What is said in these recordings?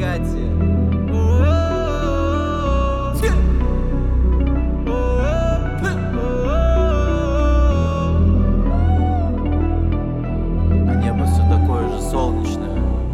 проклятие. А небо все такое же солнечное.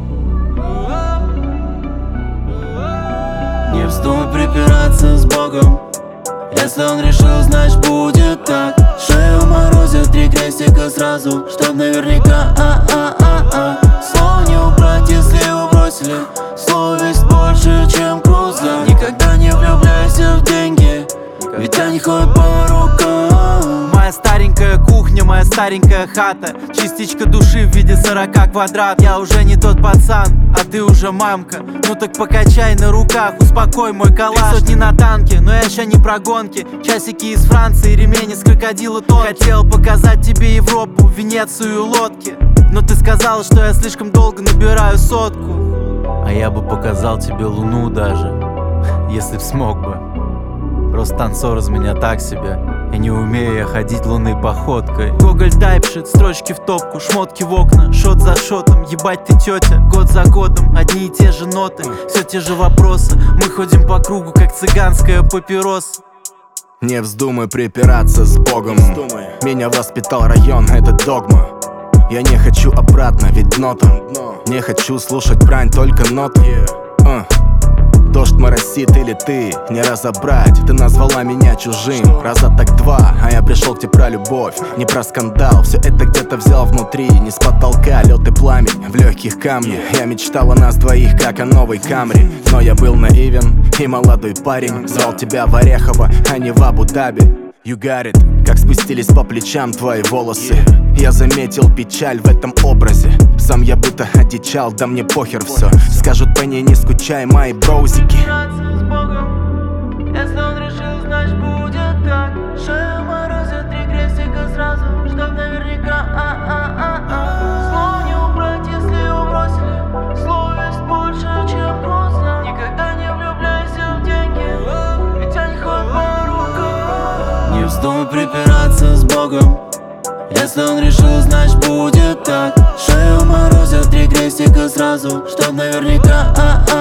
Не вздумай припираться с Богом. Если он решил, значит будет так. Шею морозят 3 крестика сразу, чтоб наверняка. Слово не убрать, если его бросили. Слово весит больше, чем круза. Никогда не влюбляйся в деньги, ведь они ходят по рукам. Моя старенькая кухня, моя старенькая хата, частичка души в виде 40 квадрат. Я уже не тот пацан, а ты уже мамка. Ну так покачай на руках, успокой мой калаш. 3 сотни на танке, но я еще не про гонки. Часики из Франции, ремень из крокодила тон. Хотел показать тебе Европу, Венецию, лодки, но ты сказала, что я слишком долго набираю сотку. А я бы показал тебе Луну даже, если б смог бы. Просто танцор из меня так себе, и не умею я ходить лунной походкой. Гоголь тайпшит, строчки в топку, шмотки в окна, шот за шотом. Ебать ты тетя, год за годом, одни и те же ноты, все те же вопросы. Мы ходим по кругу, как цыганская папироса. Не вздумай припираться с Богом. Меня воспитал район, это догма. Я не хочу обратно, ведь дно там. Не хочу слушать брань, только ноты. Дождь моросит или ты, не разобрать. Ты назвала меня чужим, раза так 2. А я пришел к тебе про любовь, не про скандал. Все это где-то взял внутри, не с потолка. Лед и пламень, в легких камни. Я мечтал о нас двоих, как о новой Камри. Но я был наивен и молодой парень. Звал тебя в Орехово, а не в Абу-Даби. You got it, как спустились по плечам твои волосы. Я заметил печаль в этом образе. Сам я будто одичал, да мне похер все. Скажут по ней не скучай, мои броузики. Если он решил, значит будет так. Шею морозят 3 крестика сразу, чтоб наверняка. Слово не убрать, если его бросили. Слово весит больше, чем круза. Никогда не влюбляйся в деньги, ведь они ходят по рукам. Не вздумай припираться с Богом. Если он решил, значит будет так. Шею морозят 3 крестика сразу, чтоб наверняка.